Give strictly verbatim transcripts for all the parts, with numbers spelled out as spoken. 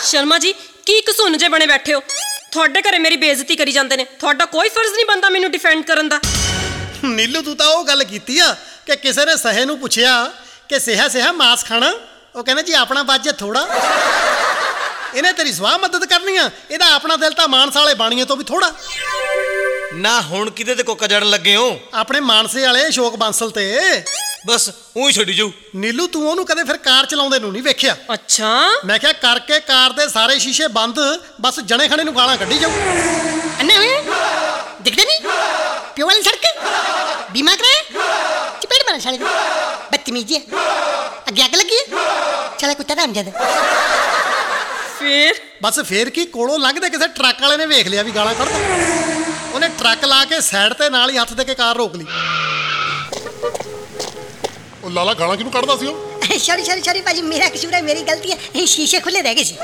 ਸ਼ਰਮਾ ਜੀ ਕੀ ਘਸੁੰਨ ਜੇ ਬਣੇ ਬੈਠੇ ਹੋ? ਤੁਹਾਡੇ ਘਰੇ ਮੇਰੀ ਬੇਇੱਜ਼ਤੀ ਕਰੀ ਜਾਂਦੇ ਨੇ, ਤੁਹਾਡਾ ਕੋਈ ਫਰਜ਼ ਨਹੀਂ ਬਣਦਾ ਮੈਨੂੰ ਡਿਫੈਂਡ ਕਰਨ ਦਾ। ਨੀਲੂ ਤੂੰ ਤਾਂ ਉਹ ਗੱਲ ਕੀਤੀ ਆ ਕਿ ਕਿਸੇ ਨੇ ਸਹੇ ਨੂੰ ਪੁੱਛਿਆ ਕਿ ਸਿਹਾ ਸਿਹਾ ਮਾਸ ਖਾਣਾ, ਉਹ ਕਹਿੰਦਾ ਜੀ ਆਪਣਾ ਬਾਜੇ ਥੋੜਾ। ਇਹਨੇ ਤੇਰੀ ਸਵਾਹ ਮਦਦ ਕਰਨੀ ਆ, ਇਹਦਾ ਆਪਣਾ ਦਿਲ ਤਾਂ ਮਾਨਸਾ ਵਾਲੇ ਬਾਣੀਏ ਤੋਂ ਵੀ ਥੋੜਾ ਨਾ। ਹੁਣ ਕਿਹਦੇ ਤੇ ਕੋਕਾ ਜੜਨ ਲੱਗੇ ਹੋ? ਆਪਣੇ ਮਾਨਸੇ ਵਾਲੇ ਅਸ਼ੋਕ ਬਾਂਸਲ ਤੇ। ਬਸ ਉਹੀ ਛੱਡੀ ਜਾਊ। ਨੀਲੂ ਤੂੰ ਉਹਨੂੰ ਕਦੇ ਫਿਰ ਕਾਰ ਚਲਾਉਂਦੇ ਨੂੰ ਨਹੀਂ ਵੇਖਿਆ? ਅੱਛਾ ਮੈਂ ਕਿਹਾ ਕਰਕੇ ਕਾਰ ਦੇ ਸਾਰੇ ਸ਼ੀਸ਼ੇ ਬੰਦ, ਬਸ ਜਣੇ ਖਣੇ ਨੂੰ ਗਾਲਾਂ ਕੱਢੀ ਜਾਊ। अन्ना हुए दिखते नहीं प्यो वाली सड़क बीमा कराया चपेट मारा साले को बदतमीजी है अगे अग लगी है साला कुत्ता राम ज्यादा। ਫਿਰ ਬਸ ਫੇਰ ਕੀ ਕੋਲੋਂ ਲੰਘਦੇ ਕਿਸੇ ਟਰੱਕ ਵਾਲੇ ਨੇ ਵੇਖ ਲਿਆ ਵੀ ਗਾਲਾਂ ਕੱਢਦਾ, ਉਹਨੇ ਟਰੱਕ ਲਾ ਕੇ ਸਾਈਡ ਤੇ ਨਾਲ ਹੀ ਹੱਥ ਦੇ ਕੇ ਕਾਰ ਰੋਕ ਲਈ। ਉਹ ਲਾਲਾ ਗਾਲਾਂ ਕਿਹਨੂੰ ਕੱਢਦਾ ਸੀ ਉਹ? सॉरी सॉरी सॉरी भाजी मेरा कसूर है मेरी गलती है शीशे खुले रह गए सी।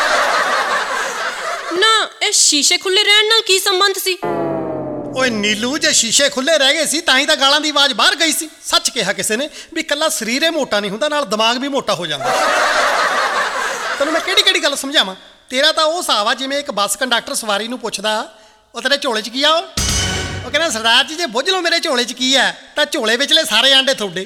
ਨਾ ਇਹ ਸ਼ੀਸ਼ੇ ਖੁੱਲੇ ਰਹਿਣ ਨਾਲ ਕੀ ਸੰਬੰਧ ਸੀ? ਓਏ ਨੀਲੂ ਜੇ ਸ਼ੀਸ਼ੇ ਖੁੱਲੇ ਰਹਿ ਗਏ ਸੀ ਤਾਂ ਹੀ ਤਾਂ ਗਾਲਾਂ ਦੀ ਆਵਾਜ਼ ਬਾਹਰ ਗਈ ਸੀ। ਸੱਚ ਕਿਹਾ ਕਿਸੇ ਨੇ ਵੀ ਇਕੱਲਾ ਸਰੀਰ ਹੀ ਮੋਟਾ ਨਹੀਂ ਹੁੰਦਾ, ਨਾਲ ਦਿਮਾਗ ਵੀ ਮੋਟਾ ਹੋ ਜਾਂਦਾ। ਤੈਨੂੰ ਮੈਂ ਕਿਹੜੀ ਕਿਹੜੀ ਗੱਲ ਸਮਝਾਵਾਂ? ਤੇਰਾ ਤਾਂ ਉਹ ਹਿਸਾਬ ਆ ਜਿਵੇਂ ਇੱਕ ਬੱਸ ਕੰਡਕਟਰ ਸਵਾਰੀ ਨੂੰ ਪੁੱਛਦਾ ਉਹ ਤੇਰੇ ਝੋਲੇ 'ਚ ਕੀ ਆ, ਉਹ ਉਹ ਕਹਿੰਦਾ ਸਰਦਾਰ ਜੀ ਜੇ ਬੁੱਝ ਲਓ ਮੇਰੇ ਝੋਲੇ 'ਚ ਕੀ ਹੈ ਤਾਂ ਝੋਲੇ ਵਿਚਲੇ ਸਾਰੇ ਆਂਡੇ ਤੁਹਾਡੇ।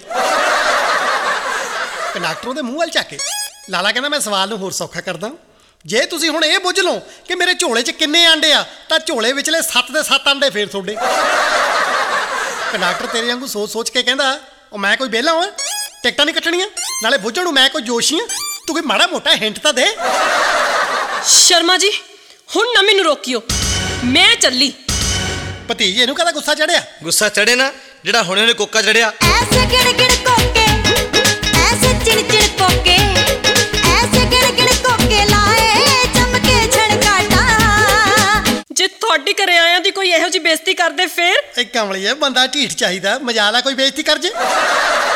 ਕੰਡਕਟਰ ਉਹਦੇ ਮੂੰਹ ਵੱਲ ਝਾਕ ਕੇ ਲਾਲਾ ਕਹਿੰਦਾ ਮੈਂ ਸਵਾਲ ਨੂੰ ਹੋਰ ਸੌਖਾ ਕਰਦਾ, ਜੇ ਤੁਸੀਂ ਹੁਣ ਇਹ ਬੁੱਝ ਲਓ ਕਿ ਮੇਰੇ ਝੋਲੇ 'ਚ ਕਿੰਨੇ ਆਂਡੇ ਆ ਤਾਂ ਝੋਲੇ ਵਿਚਲੇ ਸੱਤ ਦੇ ਸੱਤ ਆਂਡੇ ਫੇਰ ਤੁਹਾਡੇ। ਕੰਡਕਟਰ ਤੇਰੇ ਵਾਂਗੂ ਸੋਚ ਸੋਚ ਕੇ ਕਹਿੰਦਾ ਉਹ ਮੈਂ ਕੋਈ ਵਿਹਲਾ ਹਾਂ, ਟਿਕਟਾਂ ਨਹੀਂ ਕੱਟਣੀਆਂ, ਨਾਲੇ ਬੁੱਝਣ ਨੂੰ ਮੈਂ ਕੋਈ ਜੋਸ਼ੀ ਹਾਂ, ਤੂੰ ਕੋਈ ਮਾੜਾ ਮੋਟਾ ਹਿੰਟ ਤਾਂ ਦੇ। ਸ਼ਰਮਾ ਜੀ ਹੁਣ ਨਾ ਮੈਨੂੰ ਰੋਕਿਓ, ਮੈਂ ਚੱਲੀ। ਭਤੀਜੇ ਨੂੰ ਕਹਦਾ ਗੁੱਸਾ ਚੜਿਆ? ਗੁੱਸਾ ਚੜੇ ਨਾ ਜਿਹੜਾ ਹੁਣੇ ਉਹਨੇ ਕੋਕਾ ਚੜਿਆ। ऐसे गिड़ गिड़ कोके ऐसे चिड़ चिड़ कोके ऐसे गिड़ गिड़ कोके लाए चमके छड़काटा। ਜੇ ਤੁਹਾਡੇ ਘਰੇ ਆਇਆਂ ਦੀ ਕੋਈ ਇਹੋ ਜਿਹੀ ਬੇਇੱਜ਼ਤੀ ਕਰਦੇ ਫੇਰ? ਇਹ ਕਮਲੀ ਹੈ ਬੰਦਾ ਢੀਠ ਚਾਹੀਦਾ, ਮਜਾਲ ਆ ਕੋਈ ਬੇਇੱਜ਼ਤੀ ਕਰ ਜੇ।